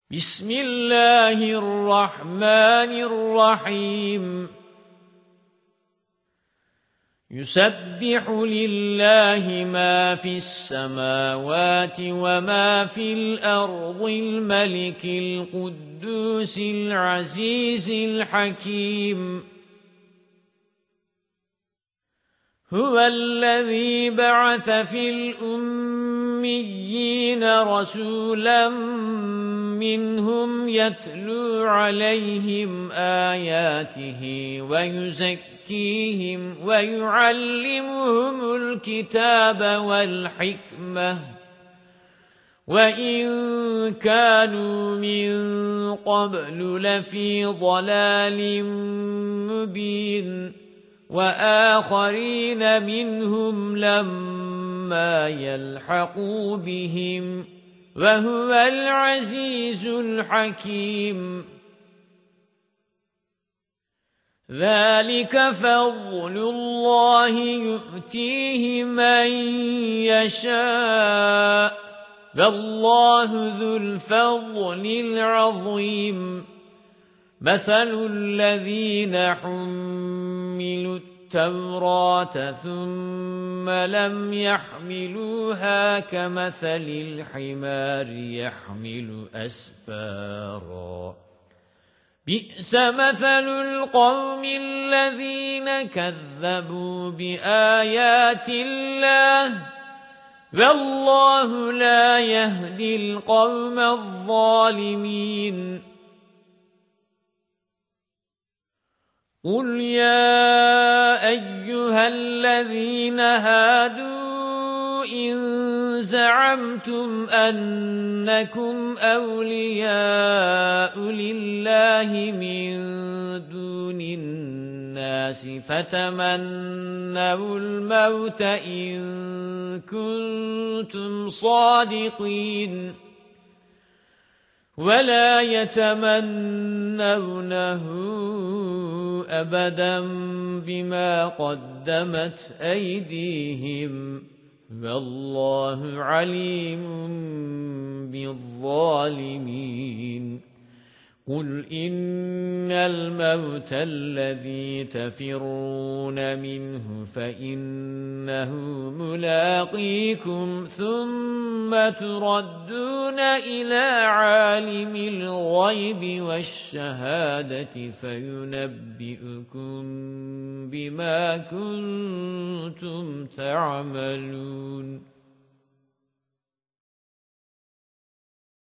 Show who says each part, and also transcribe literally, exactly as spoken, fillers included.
Speaker 1: بسم الله الرحمن الرحيم يسبح لله ما في السماوات وما في الأرض الملك القدوس العزيز الحكيم هو الذي بعث في الأميين رسولا منهم يتلو عليهم آياته ويزكيهم ويعلمهم الكتاب والحكمة وإن كانوا من قبل لفي ضلال مبين وآخرين منهم لما يلحقوا بهم وهو العزيز الحكيم ذلك فضل الله يؤتيه من يشاء والله ذو الفضل العظيم مثل الذين حملوا التوراة ثم لم يحملوها كمثل الحمار يحمل أسفارا بئس مثل القوم الذين كذبوا بآيات الله والله لا يهدي القوم الظالمين قل يا أيها الذين هادوا إن زعمتم أنكم أولياء لله من دون الناس فتمنوا الموت إن كنتم صادقين ولا يتمنونه أبدا بما قدمت أيديهم والله عليم بالظالمين قل إن الموت الذي تفرون منه فإنه ملاقيكم ثم تردون إلى عالم الغيب والشهادة فينبئكم بما كنتم تعملون